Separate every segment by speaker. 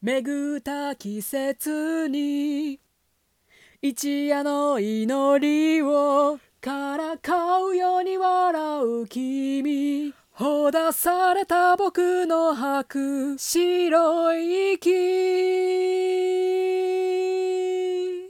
Speaker 1: 巡った季節に一夜の祈りをからかうように笑う君、ほだされた僕の吐く白い息。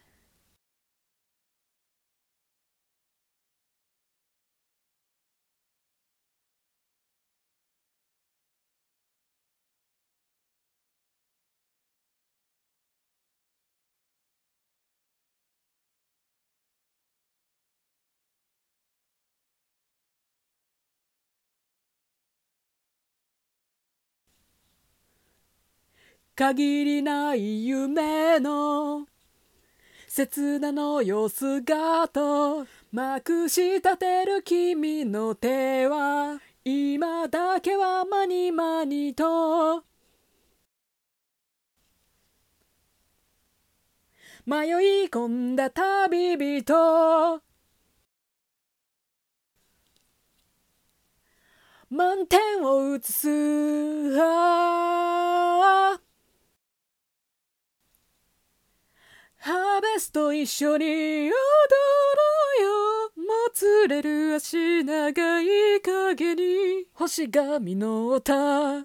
Speaker 1: 限りない夢の刹那のよすがとまくし立てる君の手は今だけはまにまにと迷い込んだ旅人、満点を映すハーベスト一緒に踊ろうよ、もつれる足長い影に星が実った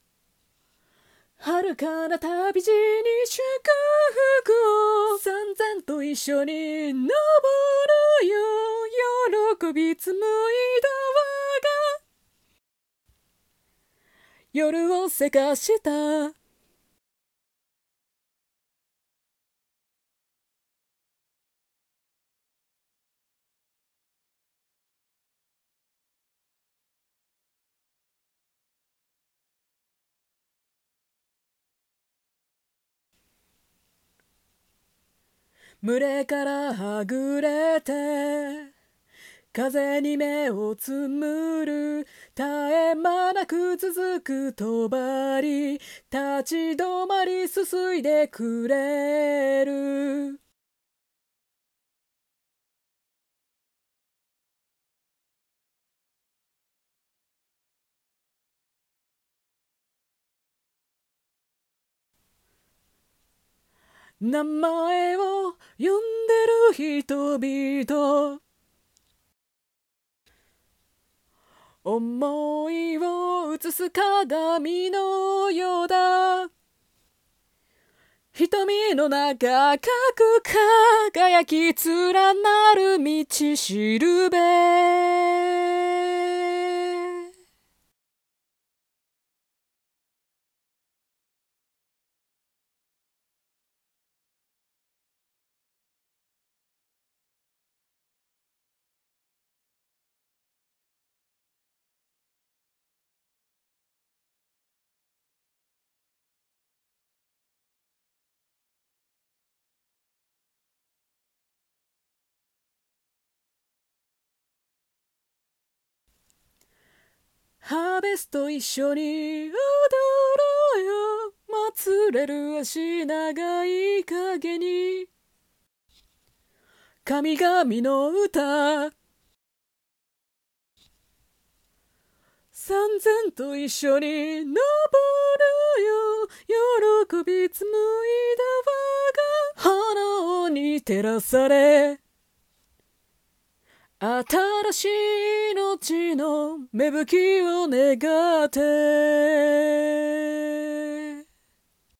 Speaker 1: 遥かな旅路に祝福を三千と一緒に登るよ、喜び紡いだ輪が夜をせかした群れからはぐれて風に目をつむる絶え間なく続く帳立ち止まりすすいでくれる名前を呼んでる人々、思いを映す鏡のようだ、瞳の中赤く輝き連なる道しるべ、ハーベスト一緒に踊ろうよ、もつれる足長い影に神々の歌、三千と一緒に登るよ、喜び紡いだ輪が炎に照らされ新しい命の芽吹きを願って